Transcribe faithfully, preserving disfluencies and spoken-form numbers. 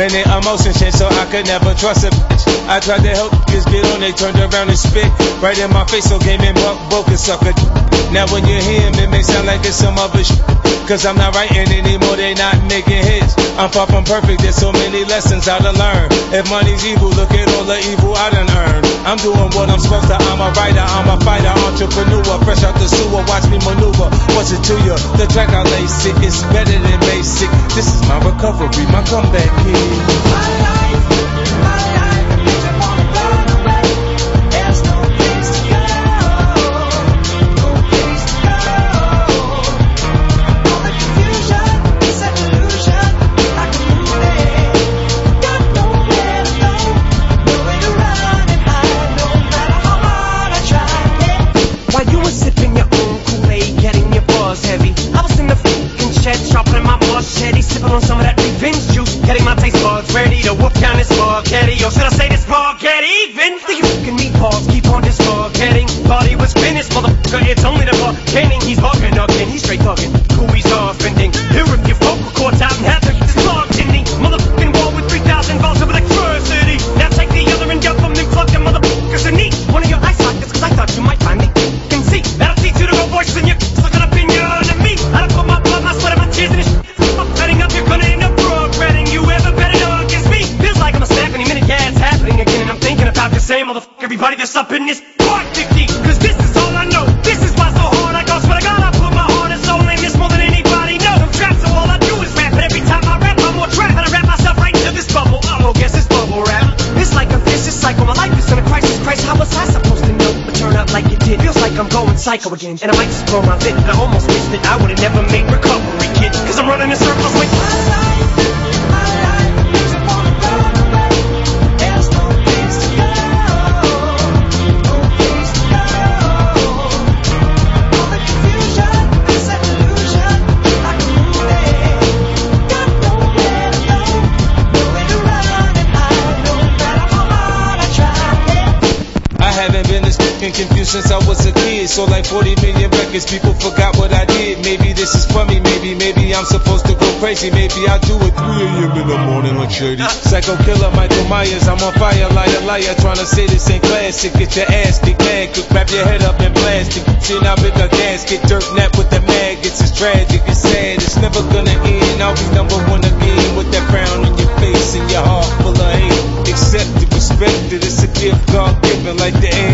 Many emotions change, so I could never trust a bitch. I tried to help kids get on, they turned around and spit right in my face, so came in buck, broke a sucker. Now when you hear him, it may sound like it's some other shit, cause I'm not writing anymore, they not making hits. I'm far from perfect, there's so many lessons I done learned. If money's evil, look at all the evil I done earned. I'm doing what I'm supposed to, I'm a writer, I'm a fighter, entrepreneur, fresh out the sewer, watch me maneuver. What's it to you? The track I lace it, it's better than basic. This is my recovery, my comeback kid. My life, my life, you just wanna run away. There's no place to go, no place to go. All the confusion is an illusion, like a movie. Got nowhere to go, nowhere to run and hide, no matter how hard I try. Yeah. While you were sipping your own Kool-Aid, getting your buzz heavy, I was in the fucking shed, sharpening my machete, sipping on some of that revenge juice, getting my taste buds ready to whoop down this spaghetti. Or should I say this spaghetti even? Do you fucking meatballs keep on this spaghetti? Thought he was finished, motherfucker, it's only the bartending. He's bugging again, he's straight thugging. Cool, he's offending. He'll rip your vocal cords out and have them slugged in the motherfucking wall with three thousand volts of electricity. Now take the other and dump them and plug them motherfuckers in each one of your eye sockets, cause I thought you might finally can see. That'll teach you to go voices in your looking up in your enemy. I done put my blood, my sweat, and my tears in this shit. I'm cutting up, you're gonna end up regretting you ever better know against me. Feels like I'm a snap any minute, yeah, it's happening again. And I'm thinking about the same motherfucker, everybody that's up in this part fifty. Cause this is all I know, this is why so hard I go. Swear to God, I put my heart and soul in this more than anybody knows. I'm trapped, so all I do is rap. But every time I rap, I'm more trapped. And I wrap myself right into this bubble. Oh, guess it's bubble wrap. It's like a vicious cycle, my life is in a crisis. Christ, how was I supposed to know? But turn out like it did. Feels like I'm going psycho again. And I might just blow my lid. I almost wish that I would've never made recovery, kid. Cause I'm running in circles with My life, my life, you just wanna run away. There's no place to go, no place to go. All the confusion is an illusion, like a movie. Got nowhere to go, nowhere to run and hide, no matter how hard I try. I haven't been this fucking confused since I was a kid. So like forty million records, people forgot what I did. Maybe this is for me, maybe, maybe I'm supposed to go crazy. Maybe I'll do it three a.m. in the morning like Shady. Psycho killer Michael Myers, I'm on fire, liar, liar. Trying to say this ain't classic, get your ass kicked, mad, could wrap your head up in plastic. See now big a gasket, dirt net with the maggots. It's tragic, it's sad, it's never gonna end. I'll be number one again with that frown on your face and your heart full of hate. Accept it, respect it, it's a gift God given like the end.